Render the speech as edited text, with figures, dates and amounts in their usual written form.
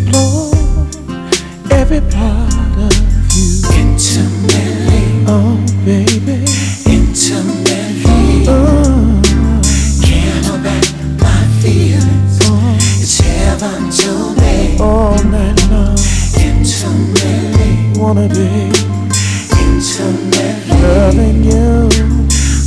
explore every part of you intimately. Oh baby, Intimately. Can't hold back my feelings. It's heaven to me. all night long Intimately. wanna be